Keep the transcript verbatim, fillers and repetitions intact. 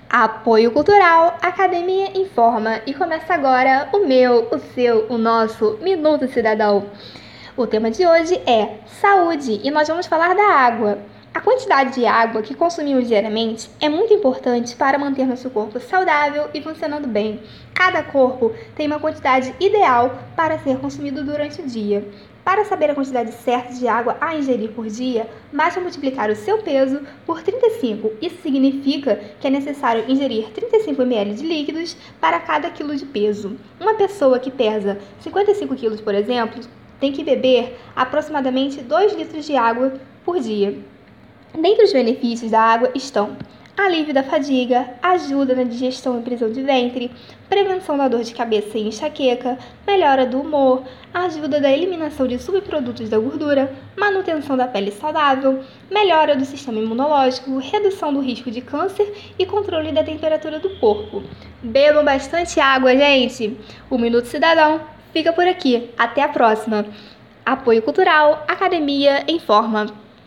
Apoio Cultural, Academia Informa, e começa agora o meu, o seu, o nosso Minuto Cidadão. O tema de hoje é saúde e nós vamos falar da água. A quantidade de água que consumimos diariamente é muito importante para manter nosso corpo saudável e funcionando bem. Cada corpo tem uma quantidade ideal para ser consumido durante o dia. Para saber a quantidade certa de água a ingerir por dia, basta multiplicar o seu peso por trinta e cinco. Isso significa que é necessário ingerir trinta e cinco mililitros de líquidos para cada quilo de peso. Uma pessoa que pesa cinquenta e cinco quilos, por exemplo, tem que beber aproximadamente dois litros de água por dia. Dentre os benefícios da água estão alívio da fadiga, ajuda na digestão e prisão de ventre, prevenção da dor de cabeça e enxaqueca, melhora do humor, ajuda da eliminação de subprodutos da gordura, manutenção da pele saudável, melhora do sistema imunológico, redução do risco de câncer e controle da temperatura do corpo. Bebam bastante água, gente! O Minuto Cidadão fica por aqui. Até a próxima! Apoio Cultural, Academia Informa.